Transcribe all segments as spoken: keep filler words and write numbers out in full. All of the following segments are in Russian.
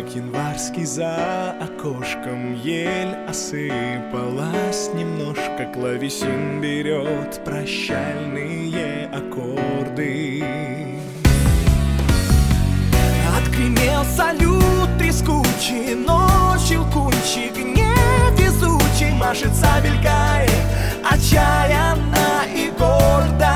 январский за окошком, ель осыпалась немножко, клавесин берет прощальные аккорды. Отгремел салют трескучий, но щелкунчик невезучий машет сабелькой отчаянно и гордо.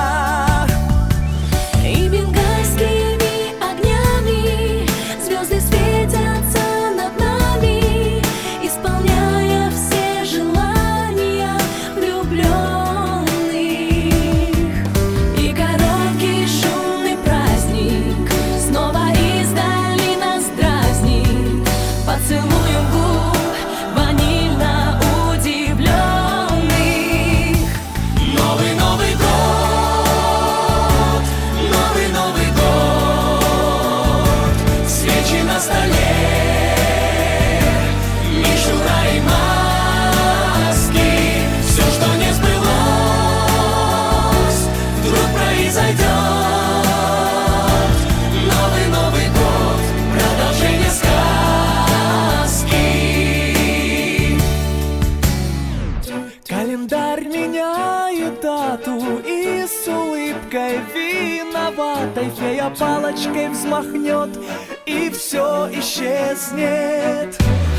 И бенгальскими огнями звезды светятся над нами, исполняя все желания влюбленных. И короткий шумный праздник снова издали нас дразнит поцелуем губ ванильно удивленных. Новый Новый год, новый Новый год, свечи на столе, мишура и маски. Все, что не сбылось, вдруг произойдет. Новый Новый год, продолжение сказки. Календарь меняет дату, и с улыбкой виноватой фея палочкой взмахнет, и все исчезнет.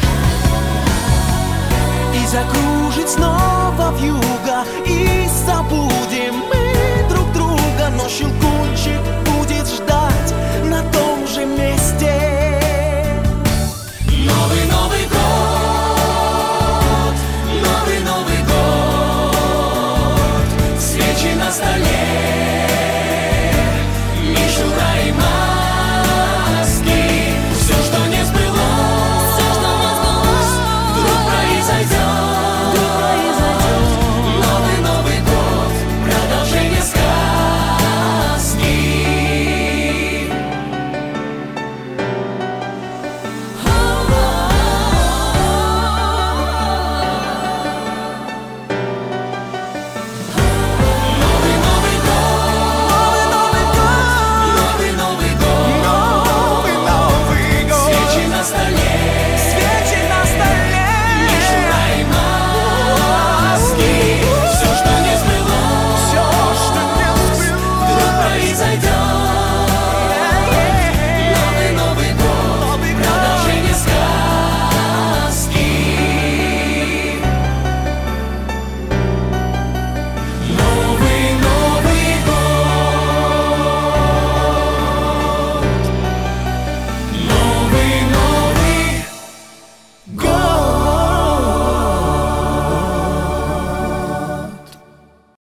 И закружит снова вьюга, и забудем мы друг друга, но щелкунчик